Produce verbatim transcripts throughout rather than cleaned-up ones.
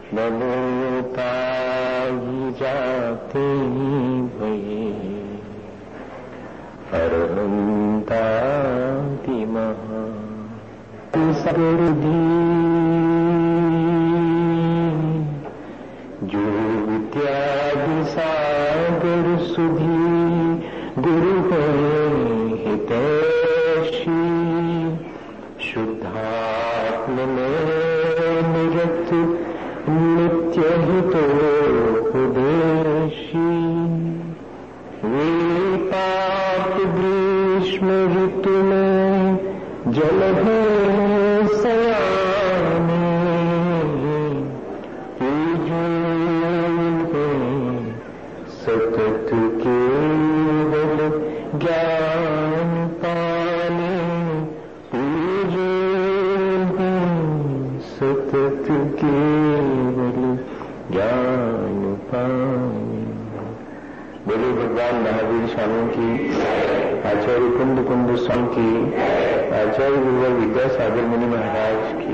नमो पाई जाते भये अरहंताति महा सर्वधी जो विद्यादि सागर सुधी गुरु हितैषी शुद्धात्म में निरत नित्य हितोपदेशी वे पाप ग्रीष्म ऋतु में जल है सयाने सतत केवल ज्ञान पाने पूजे सतत केवल ज्ञान पाने। बोले भगवान महावीर स्वामी की, आचार्य कुंद कुंद स्वामी की, आचार्य गुरुवर विद्यासागर मुनि महाराज की।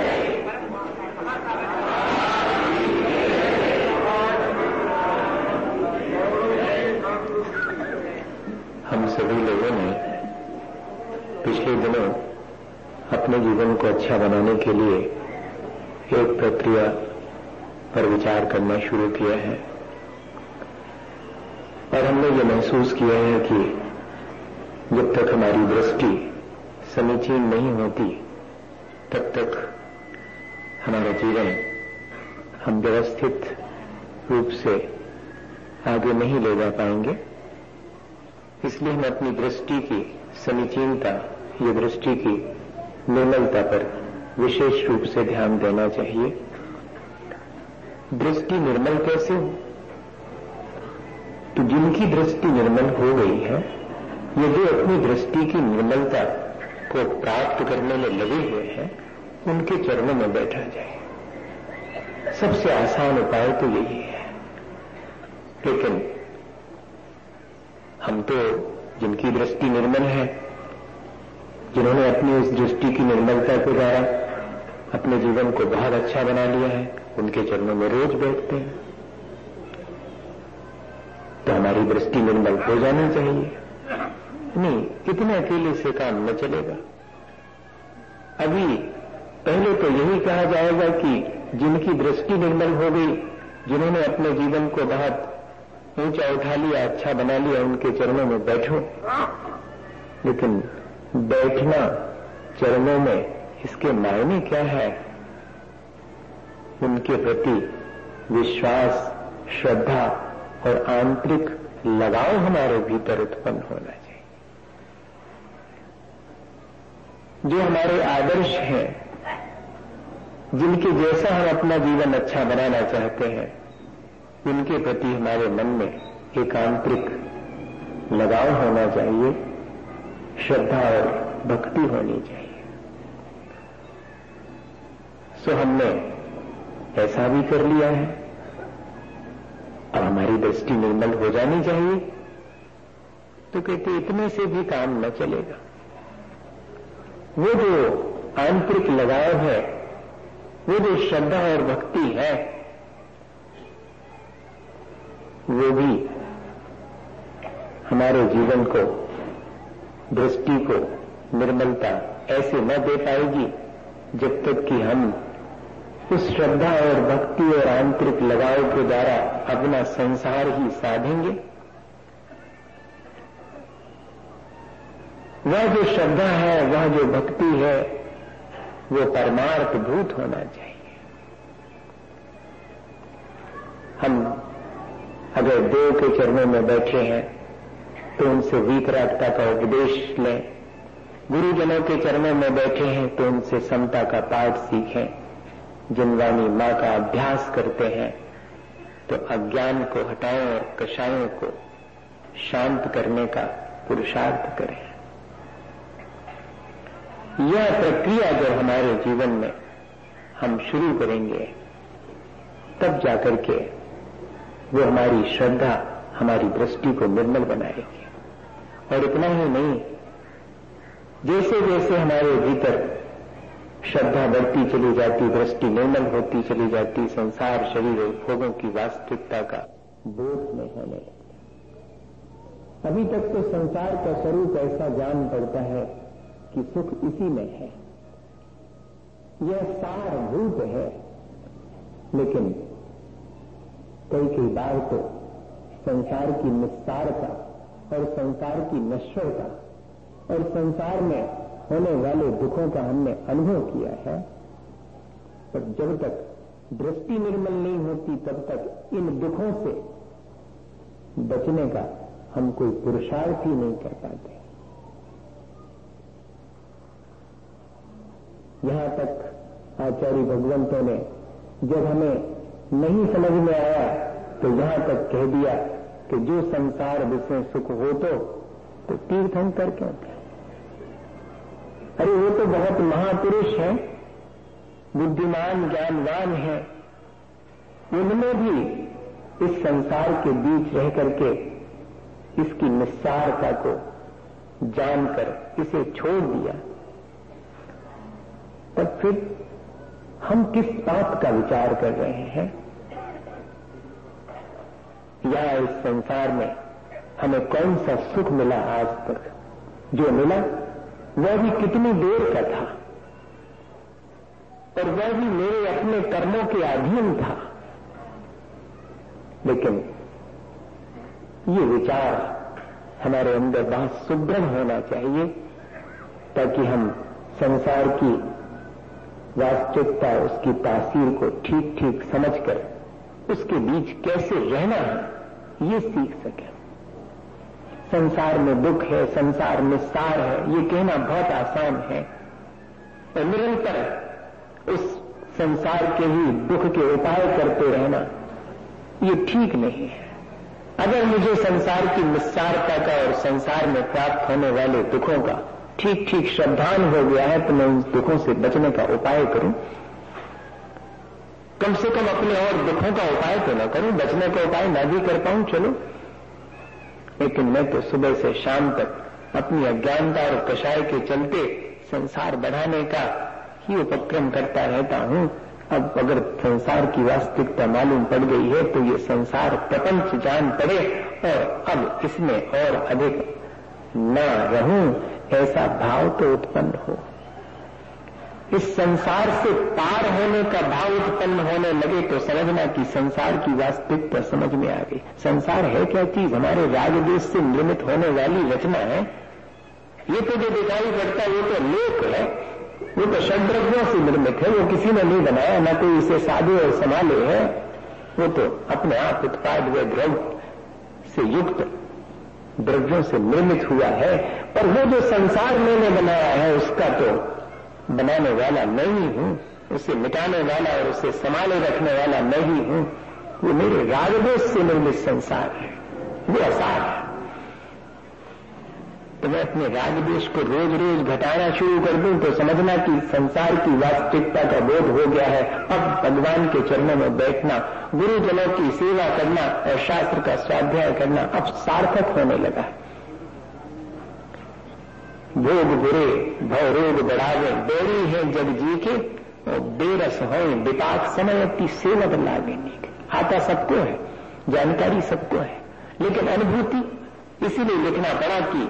हम सभी लोगों ने पिछले दिनों अपने जीवन को अच्छा बनाने के लिए एक प्रक्रिया पर विचार करना शुरू किया है और हमने ये महसूस किया है कि जब तक हमारी दृष्टि समीचीन नहीं होती तब तक हमारा जीवन हम व्यवस्थित रूप से आगे नहीं ले जा पाएंगे। इसलिए हमें अपनी दृष्टि की समीचीनता या दृष्टि की निर्मलता पर विशेष रूप से ध्यान देना चाहिए। दृष्टि निर्मल कैसे हो? तो जिनकी दृष्टि निर्मल हो गई है, यदि अपनी दृष्टि की निर्मलता को प्राप्त करने में लगे हुए हैं, उनके चरणों में बैठा जाए। सबसे आसान उपाय तो यही है। लेकिन हम तो जिनकी दृष्टि निर्मल है, जिन्होंने अपनी उस दृष्टि की निर्मलता के द्वारा अपने जीवन को बहुत अच्छा बना लिया है, उनके चरणों में रोज बैठते हैं। तो हमारी दृष्टि निर्मल हो जानी चाहिए। नहीं, इतने अकेले से काम न चलेगा। अभी पहले तो यही कहा जाएगा कि जिनकी दृष्टि निर्मल हो गई, जिन्होंने अपने जीवन को बहुत ऊंचा उठा लिया, अच्छा बना लिया, उनके चरणों में बैठो। लेकिन बैठना चरणों में, इसके मायने क्या है? उनके प्रति विश्वास, श्रद्धा और आंतरिक लगाव हमारे भीतर उत्पन्न होना चाहिए। जो हमारे आदर्श हैं, जिनके जैसा हम अपना जीवन अच्छा बनाना चाहते हैं, उनके प्रति हमारे मन में एक आंतरिक लगाव होना चाहिए, श्रद्धा और भक्ति होनी चाहिए। सो हमने ऐसा भी कर लिया है। अब हमारी दृष्टि निर्मल हो जानी चाहिए। तो कहते इतने से भी काम न चलेगा। वो जो आंतरिक लगाव है, वो जो श्रद्धा और भक्ति है, वो भी हमारे जीवन को, दृष्टि को निर्मलता ऐसे न दे पाएगी जब तक कि हम उस श्रद्धा और भक्ति और आंतरिक लगाव के द्वारा अपना संसार ही साधेंगे। वह जो श्रद्धा है, वह जो भक्ति है, वो परमार्थ भूत होना चाहिए। हम अगर देव के चरणों में बैठे हैं तो उनसे वीतरागता का उपदेश लें, गुरुजनों के चरणों में बैठे हैं तो उनसे समता का पाठ सीखें, जिनवानी मां का अभ्यास करते हैं तो अज्ञान को हटाएं और कषायों को शांत करने का पुरुषार्थ करें। यह प्रक्रिया जब हमारे जीवन में हम शुरू करेंगे, तब जाकर के वो हमारी श्रद्धा, हमारी दृष्टि को निर्मल बनाएगी। और इतना ही नहीं, जैसे जैसे हमारे भीतर श्रद्धा बढ़ती चली जाती, दृष्टि निर्मल होती चली जाती, संसार शरीर और भोगों की वास्तविकता का बोध में होने लगता। अभी तक तो संसार का स्वरूप ऐसा जान पड़ता है कि सुख इसी में है, यह सारभूत है। लेकिन कई कई बार तो संसार की निस्सारता और संसार की नश्वरता और संसार में होने वाले दुखों का हमने अनुभव किया है, पर जब तक दृष्टि निर्मल नहीं होती तब तक इन दुखों से बचने का हम कोई पुरुषार्थ ही नहीं कर पाते। यहां तक आचार्य भगवंतों ने जब हमें नहीं समझ में आया तो यहां तक कह दिया कि जो संसार जिसमें सुख हो तो, तो तीर्थंकर क्यों थे? अरे वो तो बहुत महापुरुष हैं, बुद्धिमान ज्ञानवान हैं, उनमें भी इस संसार के बीच रह करके इसकी निस्सारता को जानकर इसे छोड़ दिया। तब फिर हम किस बात का विचार कर रहे हैं? या इस संसार में हमें कौन सा सुख मिला आज तक? जो मिला वह भी कितनी देर का था, और वह भी मेरे अपने कर्मों के अधीन था। लेकिन ये विचार हमारे अंदर बहुत सुदृढ़ होना चाहिए, ताकि हम संसार की वास्तविकता, उसकी तासीर को ठीक ठीक समझकर उसके बीच कैसे रहना है ये सीख सकें। संसार में दुख है, संसार निस्सार है, ये कहना बहुत आसान है, और निरंतर उस संसार के ही दुख के उपाय करते रहना ये ठीक नहीं है। अगर मुझे संसार की निस्सारता का और संसार में प्राप्त होने वाले दुखों का ठीक ठीक श्रद्धान हो गया है, तो मैं उन दुखों से बचने का उपाय करूं। कम से कम अपने और दुखों का उपाय तो न करूं, बचने का उपाय न भी कर पाऊं चलो, लेकिन मैं तो सुबह से शाम तक अपनी अज्ञानता और कषाय के चलते संसार बढ़ाने का ही उपक्रम करता रहता हूं। अब अगर संसार की वास्तविकता मालूम पड़ गई है तो ये संसार प्रपंच जान पड़े और अब इसमें और अधिक न रहूं, ऐसा भाव तो उत्पन्न हो। इस संसार से पार होने का भाव उत्पन्न होने लगे तो समझना कि संसार की वास्तविकता समझ में आ गई। संसार है क्या चीज? हमारे राग देश से निर्मित होने वाली रचना है। ये तो जो दिखाई पड़ता है वो तो लोक है, वो तो षड्द्रव्यों से निर्मित है, वो किसी ने नहीं बनाया, न कोई इसे साधे और संभाले है, वो तो अपने आप उत्पाद व द्रव्य से युक्त द्रव्यों से निर्मित हुआ है। और वो जो संसार मैंने बनाया है उसका तो बनाने वाला मैं ही हूं, उसे मिटाने वाला और उसे संभाले रखने वाला मैं ही हूं। वो मेरे रागदोष से निर्मित संसार है, वो असार है। तो मैं अपने रागद्वेष को रोज रोज घटाना शुरू कर दूं तो समझना कि संसार की वास्तविकता का बोध हो गया है। अब भगवान के चरणों में बैठना, गुरुजनों की सेवा करना और शास्त्र का स्वाध्याय करना अब सार्थक होने लगा है। भोग बुरे भव रोग बढ़ावे, बेरी है जग जी के और बेरस हो विपाक समय अपनी सेवक लागे। आता सबको है, जानकारी सबको है, लेकिन अनुभूति इसीलिए लिखना पड़ा कि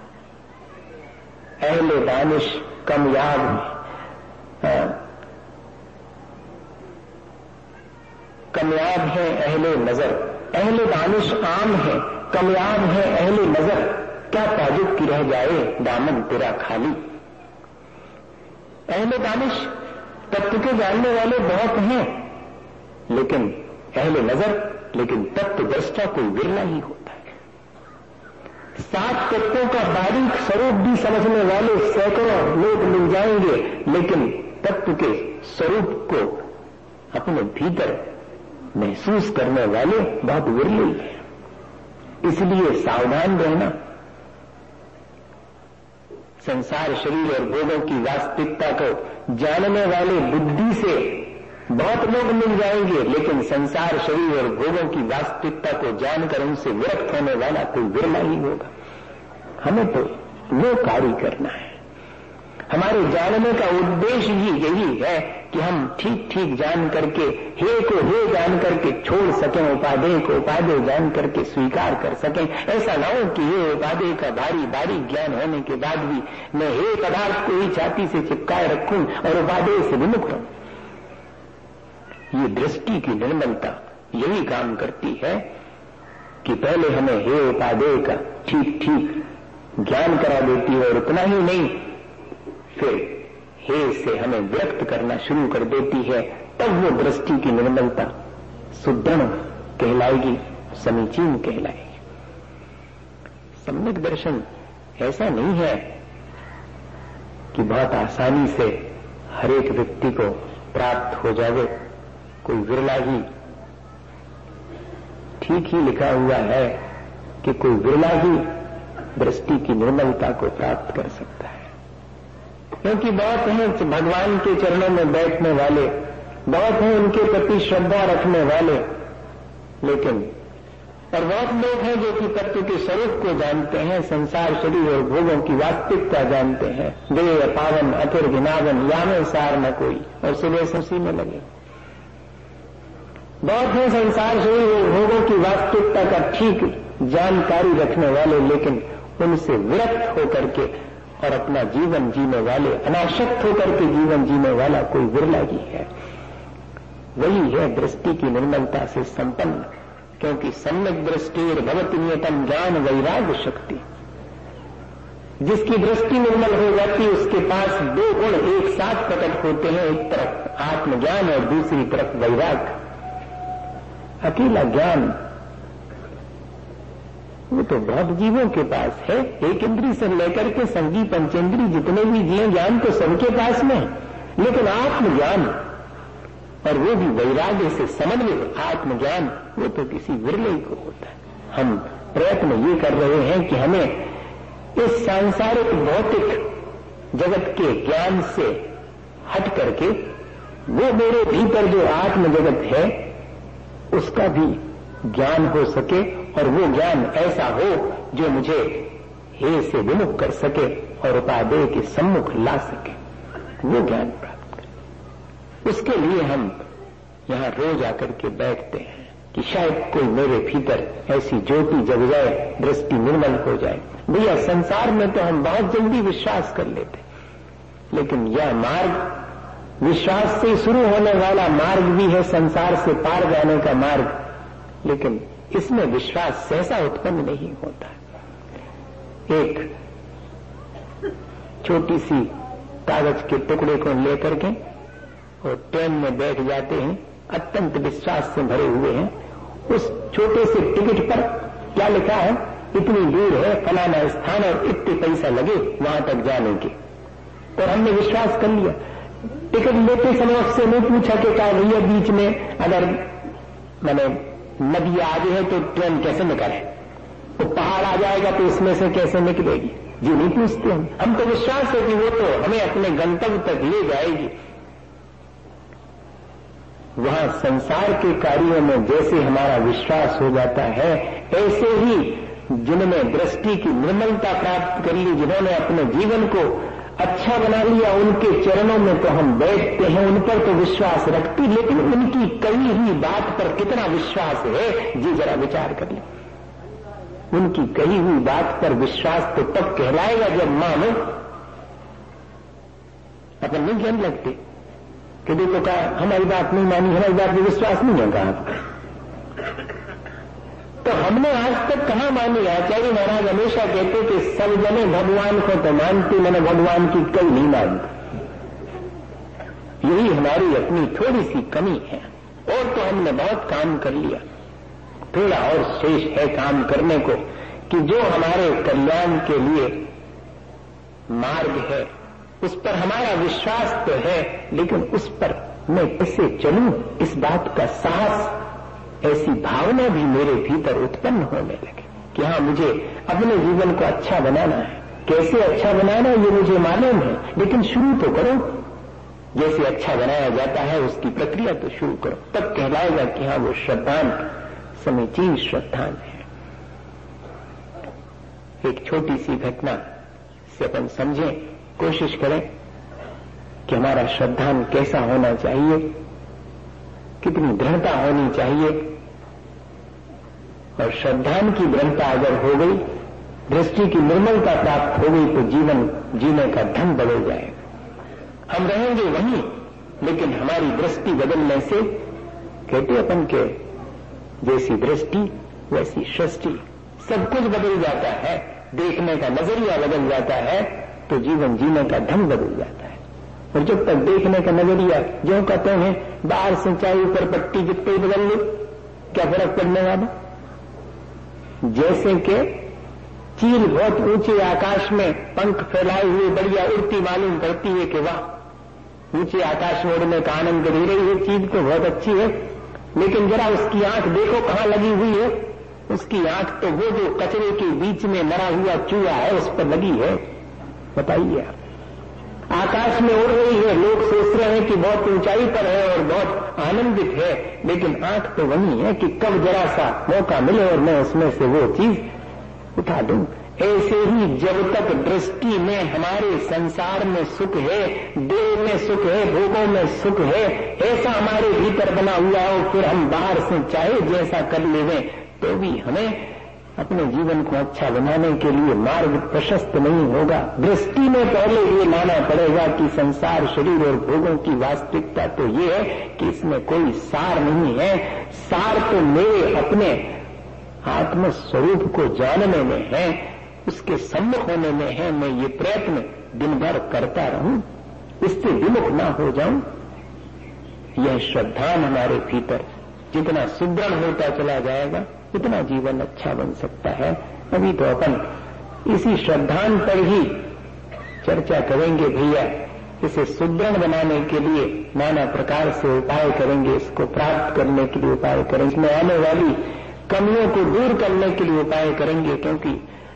अहले दानिश कम याद कमयाब है अहले नजर, अहले दानिश आम है, कमयाब है अहले नजर, क्या ताजुब की रह जाए दामन तेरा खाली। अहले दानिश तत्व के जानने वाले बहुत हैं, लेकिन अहले नजर, लेकिन तत्व दृष्टा कोई विरला ही होता है। सात तत्वों का बारीक स्वरूप भी समझने वाले सैकड़ों लोग मिल जाएंगे, लेकिन तत्व के स्वरूप को अपने भीतर महसूस करने वाले बहुत विरले हैं। इसलिए सावधान रहना। संसार शरीर और भोगों की वास्तविकता को जानने वाले बुद्धि से बहुत लोग मिल जाएंगे, लेकिन संसार शरीर और भोगों की वास्तविकता को जानकर उनसे विरक्त होने वाला कोई विरला ही होगा। हमें तो वो कार्य करना है। हमारे जानने का उद्देश्य ही यही है कि हम ठीक ठीक जान करके हे को हे जान करके छोड़ सकें, उपादेय को उपादेय जान करके स्वीकार कर सकें। ऐसा ना हो कि हे उपादेय का भारी भारी ज्ञान होने के बाद भी मैं हे पदार्थ को ही छाती से चिपकाए रखूं और उपादेय से विमुख रहूं। ये दृष्टि की निर्मलता यही काम करती है कि पहले हमें हे उपादेय का ठीक ठीक ज्ञान करा देती है और उतना ही नहीं, फिर हे से हमें व्यक्त करना शुरू कर देती है। तब वो दृष्टि की निर्मलता सुदृढ़ कहलाएगी, समीचीन कहलाएगी। सम्यक दर्शन ऐसा नहीं है कि बहुत आसानी से हर एक व्यक्ति को प्राप्त हो जावे। कोई विरला ही, ठीक ही लिखा हुआ है कि कोई विरला ही दृष्टि की निर्मलता को प्राप्त कर सकता है, क्योंकि बहुत हैं भगवान के चरणों में बैठने वाले, बहुत हैं उनके प्रति श्रद्धा रखने वाले, लेकिन और बहुत लोग हैं जो कि तत्व के स्वरूप को जानते हैं, संसार शरीर और भोगों की वास्तविकता जानते हैं। देह पावन अथुर गिनावन यामे सार न कोई, और सुबह उसी में लगे। बहुत हैं संसार शरीर और भोगों की वास्तविकता का ठीक जानकारी रखने वाले, लेकिन उनसे विरक्त होकर के और अपना जीवन जीने वाले, अनासक्त होकर के जीवन जीने वाला कोई विरला ही है। वही है दृष्टि की निर्मलता से संपन्न, क्योंकि सम्यक दृष्टि भवति नियतम ज्ञान वैराग्य शक्ति। जिसकी दृष्टि निर्मल हो जाती है उसके पास दो गुण एक साथ प्रकट होते हैं, एक तरफ आत्मज्ञान और दूसरी तरफ वैराग्य। अकेला ज्ञान वो तो बहुत जीवों के पास है, एक इंद्री से लेकर के संगी पंचेंद्री जितने भी जीव ज्ञान तो सबके पास में, लेकिन आत्मज्ञान और वो भी वैराग्य से समन्वित आत्मज्ञान वो तो किसी विरले को होता है। हम प्रयत्न ये कर रहे हैं कि हमें इस सांसारिक भौतिक जगत के ज्ञान से हट करके वो मेरे भीतर जो आत्म जगत है उसका भी ज्ञान हो सके, और वो ज्ञान ऐसा हो जो मुझे हे से विमुख कर सके और उपादेय के सम्मुख ला सके, वो ज्ञान प्राप्त करें। उसके लिए हम यहां रोज आकर के बैठते हैं कि शायद कोई मेरे भीतर ऐसी ज्योति जग जाए, दृष्टि निर्मल हो जाए। भैया संसार में तो हम बहुत जल्दी विश्वास कर लेते, लेकिन यह मार्ग विश्वास से शुरू होने वाला मार्ग भी है, संसार से पार जाने का मार्ग, लेकिन इसमें विश्वास सहसा उत्पन्न नहीं होता। एक छोटी सी कागज के टुकड़े को लेकर के और ट्रेन में बैठ जाते हैं, अत्यंत विश्वास से भरे हुए हैं। उस छोटे से टिकट पर क्या लिखा है, इतनी दूर है फलाना स्थान और इतने पैसा लगे वहां तक जाने के, और हमने विश्वास कर लिया। टिकट लेते समय उससे नहीं पूछा कि क्या भैया बीच में अगर मैंने नदी आगे है तो ट्रेन कैसे निकले, वो पहाड़ आ जाएगा तो इसमें से कैसे निकलेगी, जी नहीं पूछते हम। हम तो विश्वास है कि वो तो हमें अपने गंतव्य तक ले जाएगी। वहां संसार के कार्यों में जैसे हमारा विश्वास हो जाता है, ऐसे ही जिन्होंने दृष्टि की निर्मलता प्राप्त कर ली, जिन्होंने अपने जीवन को अच्छा बना लिया, उनके चरणों में तो हम बैठते हैं, उन पर तो विश्वास रखती, लेकिन उनकी कही हुई बात पर कितना विश्वास है जी जरा विचार कर ले। उनकी कही हुई बात पर विश्वास तो तब कहलाएगा जब मानो अपन नहीं कहने लगते कि देखो कहा हमारी बात नहीं मानी, हमारी बात में विश्वास नहीं है कहा। तो हमने आज तक कहां मानी। आचार्य महाराज हमेशा कहते कि सब जने भगवान को तो मानते, मैंने भगवान की कई नहीं मानती। यही हमारी अपनी थोड़ी सी कमी है, और तो हमने बहुत काम कर लिया, थोड़ा और शेष है काम करने को, कि जो हमारे कल्याण के लिए मार्ग है उस पर हमारा विश्वास तो है, लेकिन उस पर मैं कैसे चलूं, इस बात का साहस, ऐसी भावना भी मेरे भीतर उत्पन्न होने लगे कि हाँ मुझे अपने जीवन को अच्छा बनाना है। कैसे अच्छा बनाना ये मुझे मालूम है, लेकिन शुरू तो करो। जैसे अच्छा बनाया जाता है उसकी प्रक्रिया तो शुरू करो, तब कहलाएगा कि हाँ वो श्रद्धान समीचीन श्रद्धान है। एक छोटी सी घटना से अपन समझें, कोशिश करें कि हमारा श्रद्धान कैसा होना चाहिए, कितनी दृढ़ता होनी चाहिए। और श्रद्धान की दृढ़ता अगर हो गई, दृष्टि की निर्मलता प्राप्त हो गई, तो जीवन जीने का ढंग बदल जाएगा। हम रहेंगे वहीं, लेकिन हमारी दृष्टि बदलने से, कहते अपन के जैसी दृष्टि वैसी सृष्टि, सब कुछ बदल जाता है। देखने का नजरिया बदल जाता है तो जीवन जीने का ढंग बदल जाता है। और जब तक देखने का नजरिया जो कहते हैं बाहर से चाहे ऊपर पट्टी जितने बदल लो, क्या फर्क पड़ने वाला। जैसे कि चील बहुत ऊंचे आकाश में पंख फैलाए हुए बढ़िया उड़ती मालूम पड़ती है कि वाह ऊंचे आकाश में उड़ने का आनंद दे रही है, चील तो बहुत अच्छी है, लेकिन जरा उसकी आंख देखो कहां लगी हुई है। उसकी आंख तो वो जो कचरे के बीच में मरा हुआ चूहा है उस पर लगी है। बताइए आप, आकाश में उड़ रही है, लोग सोच रहे हैं कि बहुत ऊंचाई पर है और बहुत आनंदित है, लेकिन आंख तो वही है कि कब जरा सा मौका मिले और मैं उसमें से वो चीज उठा दूं। ऐसे ही जब तक दृष्टि में हमारे संसार में सुख है, देह में सुख है, भोगों में सुख है, ऐसा हमारे भीतर बना हुआ हो, फिर हम बाहर से चाहे जैसा कर लेवें तो भी हमें अपने जीवन को अच्छा बनाने के लिए मार्ग प्रशस्त नहीं होगा। दृष्टि में पहले ये मानना पड़ेगा कि संसार, शरीर और भोगों की वास्तविकता तो ये है कि इसमें कोई सार नहीं है। सार तो मेरे अपने आत्म स्वरूप को जानने में है, उसके सम्मुख होने में है। मैं ये प्रयत्न दिन भर करता रहूं, इससे विमुख ना हो जाऊं। यह श्रद्धान हमारे भीतर जितना सुदृढ़ होता चला जाएगा उतना जीवन अच्छा बन सकता है। अभी तो अपन इसी श्रद्धान पर ही चर्चा करेंगे भैया। इसे सुदृढ़ बनाने के लिए नाना प्रकार से उपाय करेंगे, इसको प्राप्त करने के लिए उपाय करेंगे, इसमें आने वाली कमियों को दूर करने के लिए उपाय करेंगे, क्योंकि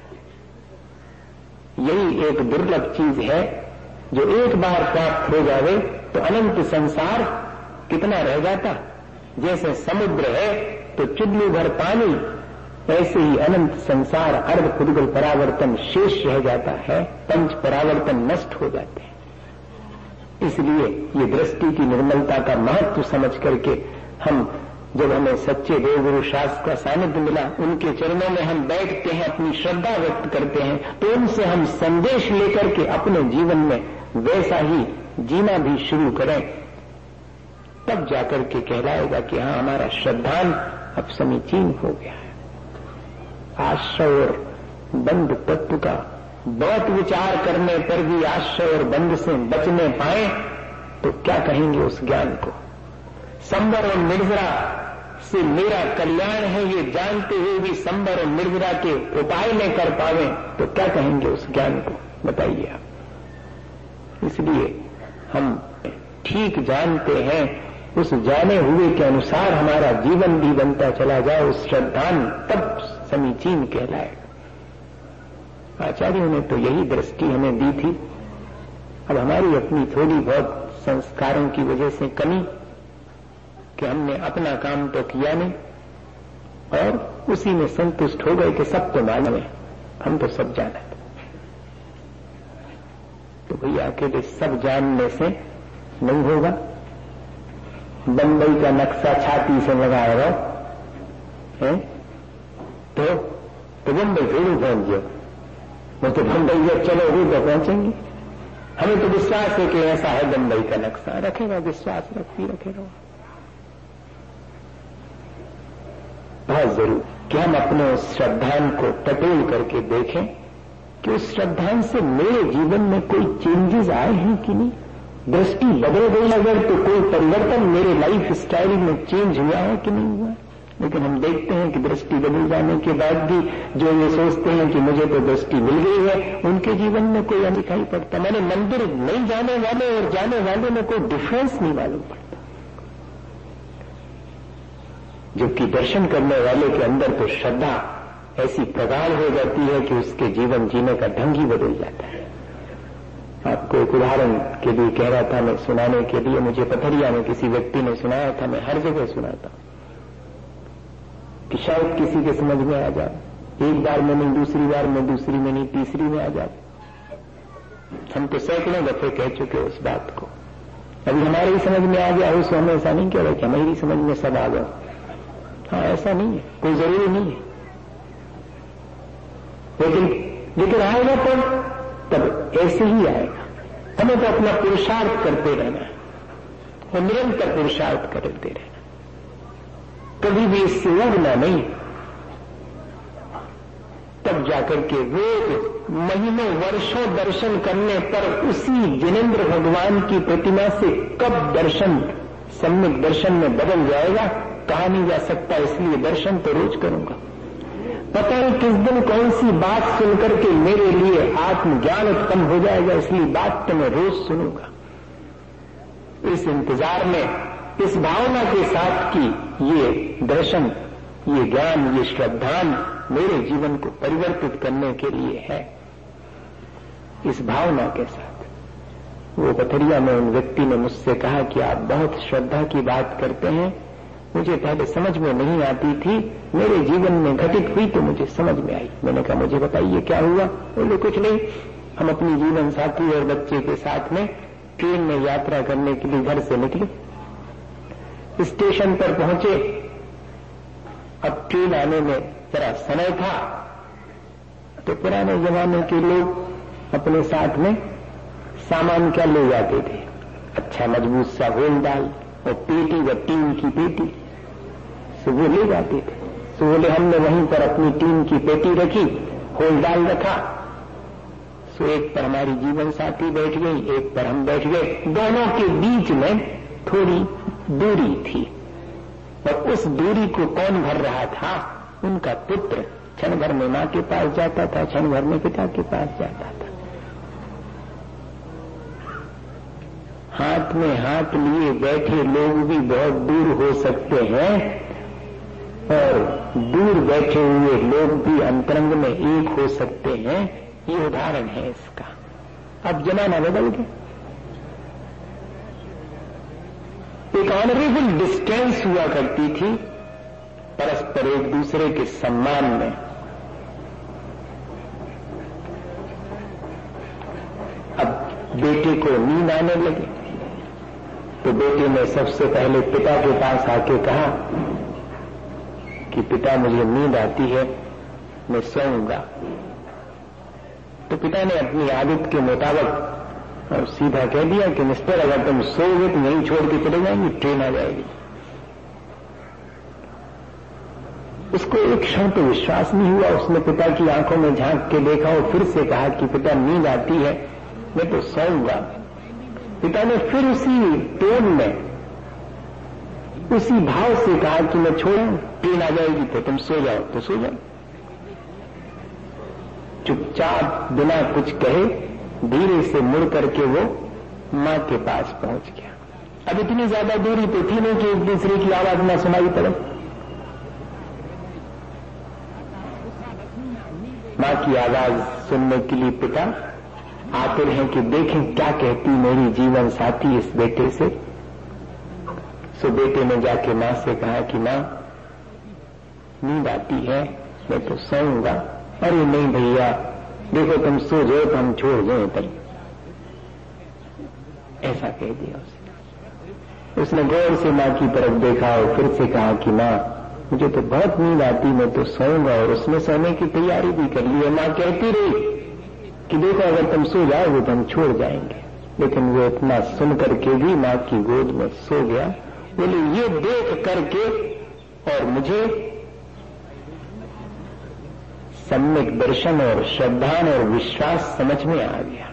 यही एक दुर्लभ चीज है जो एक बार प्राप्त हो जावे तो अनंत संसार कितना रह जाता। जैसे समुद्र है तो चुल्लू भर पानी, ऐसे ही अनंत संसार अर्ध फुदगल परावर्तन शेष रह जाता है, पंच परावर्तन नष्ट हो जाते हैं। इसलिए ये दृष्टि की निर्मलता का महत्व समझ करके हम जब हमें सच्चे देवगुरु शास्त्र का सानिध्य मिला, उनके चरणों में हम बैठते हैं, अपनी श्रद्धा व्यक्त करते हैं, तो उनसे हम संदेश लेकर के अपने जीवन में वैसा ही जीना भी शुरू करें, तब जाकर के कहलाएगा कि हाँ हमारा श्रद्धान अब समीचीन हो गया है। आश्रय और बंध तत्व का बहुत विचार करने पर भी आश्रय और बंध से बचने पाए तो क्या कहेंगे उस ज्ञान को। संबर और निर्जरा से मेरा कल्याण है ये जानते हुए भी संबर और निर्जरा के उपाय न कर पावे तो क्या कहेंगे उस ज्ञान को, बताइए आप। इसलिए हम ठीक जानते हैं, उस जाने हुए के अनुसार हमारा जीवन भी बनता चला जाए, उस श्रद्धान तब समीचीन कहलाएगा। आचार्यों ने तो यही दृष्टि हमें दी थी। अब हमारी अपनी थोड़ी बहुत संस्कारों की वजह से कमी कि हमने अपना काम तो किया नहीं और उसी में संतुष्ट हो गए कि सब तो मालूम है, हम तो सब जाना था। तो भैया अकेले सब जानने से नहीं होगा। बंबई का नक्शा छाती से लगाएगा तो तो बंबई जरूर पहुंच जाओ, वो तो बंबई जब चलोगे तो पहुंचेंगे। हमें तो विश्वास है कि ऐसा है बंबई का नक्शा, रखेगा विश्वास, रखती रखेगा। बहुत जरूर कि हम अपने उस श्रद्धान को टटोल करके देखें कि उस श्रद्धान से मेरे जीवन में कोई चेंजेस आए हैं कि नहीं। दृष्टि बदल गई अगर तो कोई परिवर्तन मेरे लाइफ स्टाइल में चेंज हुआ है कि नहीं हुआ। लेकिन हम देखते हैं कि दृष्टि बदल जाने के बाद भी जो ये सोचते हैं कि मुझे तो दृष्टि मिल गई है, उनके जीवन में कोई दिखाई पड़ता। मैंने मंदिर नहीं जाने वाले और जाने वाले में कोई डिफरेंस नहीं मालूम पड़ता, जबकि दर्शन करने वाले के अंदर तो श्रद्धा ऐसी प्रगाढ़ हो जाती है कि उसके जीवन जीने का ढंग ही बदल जाता है। आपको एक उदाहरण के लिए कह रहा था मैं, सुनाने के लिए मुझे पथरिया में किसी व्यक्ति ने सुनाया था, मैं हर जगह सुनाता कि शायद किसी के समझ में आ जाए। एक बार में नहीं, दूसरी बार में, दूसरी में नहीं, तीसरी में आ जाए। हम तो सैकड़ों दफे कह चुके उस बात को। अभी हमारे ही समझ में आ गया हो सो हमें ऐसा नहीं कह रहे कि हमारी समझ में सब आ गया। हाँ, ऐसा नहीं है, कोई जरूरी नहीं है। लेकिन लेकिन आएगा तो तब ऐसे ही आएगा। हमें तो अपना पुरुषार्थ करते रहना है और निरंतर पुरुषार्थ करते रहना, कभी भी इससे उड़ना नहीं। तब जाकर के रोज महीनों वर्षों दर्शन करने पर उसी जिनेंद्र भगवान की प्रतिमा से कब दर्शन सम्यक दर्शन में बदल जाएगा कहा नहीं जा सकता। इसलिए दर्शन तो रोज करूंगा। पता नहीं किस दिन कौन सी बात सुनकर के मेरे लिए आत्मज्ञान उत्पन्न हो जाएगा, इसलिए बात तो मैं रोज सुनूंगा। इस इंतजार में, इस भावना के साथ कि ये दर्शन, ये ज्ञान, ये श्रद्धान मेरे जीवन को परिवर्तित करने के लिए है, इस भावना के साथ। वो पथरिया में उन व्यक्ति ने मुझसे कहा कि आप बहुत श्रद्धा की बात करते हैं, मुझे पहले समझ में नहीं आती थी, मेरे जीवन में घटित हुई तो मुझे समझ में आई। मैंने कहा मुझे बताइए क्या हुआ? बोले कुछ नहीं, हम अपनी जीवन साथी और बच्चे के साथ में ट्रेन में यात्रा करने के लिए घर से निकले, स्टेशन पर पहुंचे। अब ट्रेन आने में जरा समय था, तो पुराने जमाने के लोग अपने साथ में सामान क्या ले जाते थे? अच्छा मजबूत सा होल दाल और पेटी व टीन की पेटी, सो वो ले जाते थे। सो बोले हमने वहीं पर अपनी टीन की पेटी रखी, होल दाल रखा। सो एक पर हमारी जीवन साथी बैठ गई, एक पर हम बैठ गए। दोनों के बीच में थोड़ी दूरी थी और उस दूरी को कौन भर रहा था? उनका पुत्र। क्षण भर में मां के पास जाता था, क्षण भर में पिता के पास जाता था। हाथ में हाथ लिए बैठे लोग भी बहुत दूर हो सकते हैं और दूर बैठे हुए लोग भी अंतरंग में एक हो सकते हैं। ये उदाहरण है इसका। अब जमाना बदल गया। एक ऑनरेबल डिस्टेंस हुआ करती थी परस्पर एक दूसरे के सम्मान में। अब बेटे को नींद आने लगी तो बेटे ने सबसे पहले पिता के पास आके कहा कि पिता मुझे नींद आती है, मैं सोऊंगा। तो पिता ने अपनी आदत के मुताबिक और सीधा कह दिया कि मिस्टर अगर तुम सोओगे तो यहीं छोड़ के चले जाएंगे, ट्रेन आ जाएगी। उसको एक क्षण तो विश्वास नहीं हुआ। उसने पिता की आंखों में झांक के देखा और फिर से कहा कि पिता नींद आती है, मैं तो सोऊंगा। पिता ने फिर उसी टोन में, उसी भाव से कहा कि मैं छोड़ूं, ट्रेन आ जाएगी तो तुम सो जाओ। तो सो जाओ। चुपचाप बिना कुछ कहे धीरे से मुड़ करके वो मां के पास पहुंच गया। अब इतनी ज्यादा दूरी तो थी नहीं कि एक दूसरे की आवाज ना सुनाई पड़े। मां की आवाज सुनने के लिए पिता आतुर हैं कि देखें क्या कहती मेरी जीवन साथी इस बेटे से। सो बेटे ने जाके मां से कहा कि मां नींद आती है, मैं तो सोऊंगा। अरे नहीं भैया, देखो तुम सो जाओ तो हम छोड़ जाए तब। ऐसा कह दिया उसने। उसने गौर से मां की तरफ देखा और फिर से कहा कि मां मुझे तो बहुत नींद आती, मैं तो सोऊंगा। और उसने सोने की तैयारी भी कर ली। मां कहती रही कि देखो अगर तुम सो जाओगे तो हम छोड़ जाएंगे। लेकिन वो इतना सुन करके भी मां की गोद में सो गया। बोले ये देख करके और मुझे सम्यक दर्शन और श्रद्धा और विश्वास समझ में आ गया।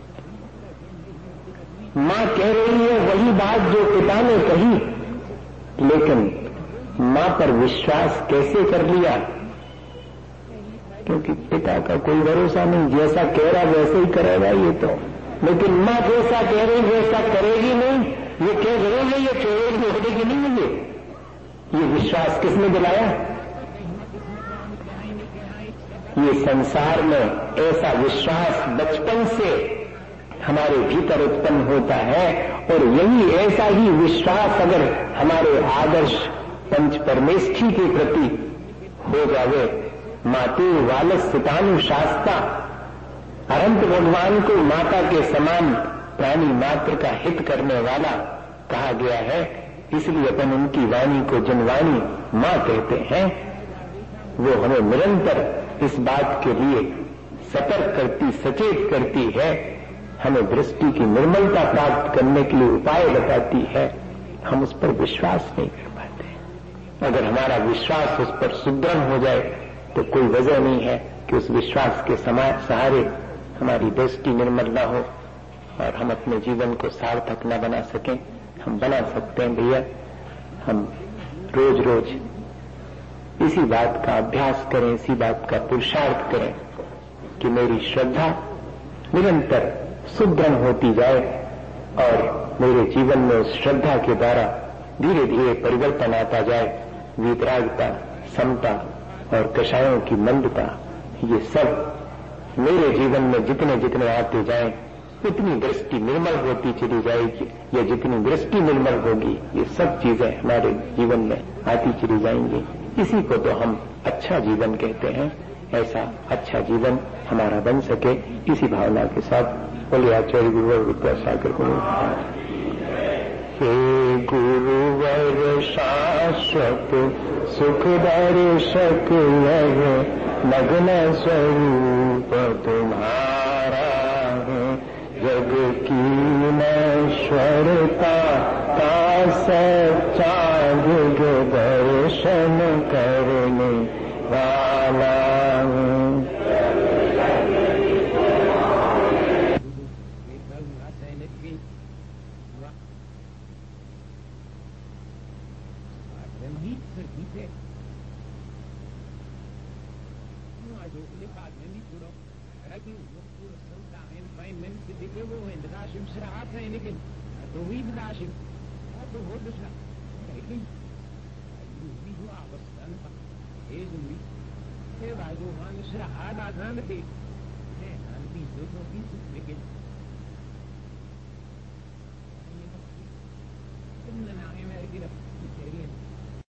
मां कह रही है वही बात जो पिता ने कही, लेकिन मां पर विश्वास कैसे कर लिया? क्योंकि पिता का कोई भरोसा नहीं, जैसा कह रहा वैसे ही करेगा ये तो। लेकिन मां जैसा कह रही वैसा करेगी नहीं। ये कह रही है, ये छोड़ेगी, होगी नहीं मुझे। ये विश्वास किसने दिलाया? ये संसार में ऐसा विश्वास बचपन से हमारे भीतर उत्पन्न होता है और यही ऐसा ही विश्वास अगर हमारे आदर्श पंच परमेष्ठी के प्रति हो जावे। मातु वालस सुतानु शास्ता, अनंत भगवान को माता के समान प्राणी मात्र का हित करने वाला कहा गया है, इसलिए अपन उनकी वाणी को जनवाणी मां कहते हैं। वो हमें निरंतर इस बात के लिए सतर्क करती, सचेत करती है, हमें दृष्टि की निर्मलता प्राप्त करने के लिए उपाय बताती है। हम उस पर विश्वास नहीं कर पाते। अगर हमारा विश्वास उस पर सुदृढ़ हो जाए तो कोई वजह नहीं है कि उस विश्वास के सहारे हमारी दृष्टि निर्मल न हो और हम अपने जीवन को सार्थक न बना सकें। हम बना सकते हैं भैया। हम रोज रोज इसी बात का अभ्यास करें, इसी बात का पुरुषार्थ करें कि मेरी श्रद्धा निरंतर सुदृढ़ होती जाए और मेरे जीवन में उस श्रद्धा के द्वारा धीरे धीरे परिवर्तन आता जाए। वितरागता, समता और कषायों की मंदता, ये सब मेरे जीवन में जितने जितने आते जाएं, उतनी दृष्टि निर्मल होती चली जाएगी। या जितनी दृष्टि निर्मल होगी, ये सब चीजें हमारे जीवन में आती चली जाएंगी। इसी को तो हम अच्छा जीवन कहते हैं। ऐसा अच्छा जीवन हमारा बन सके, इसी भावना के साथ बोले आचार्य गुरुवर विद्यासागर गुरु। हे गुरुवर शाश्वत सुख दर्शक लग नग्न स्वरूप तुम्हारा है। जग की नश्वरता का सच्चा दिग दर्शन करने वाला है। Hey, I go on,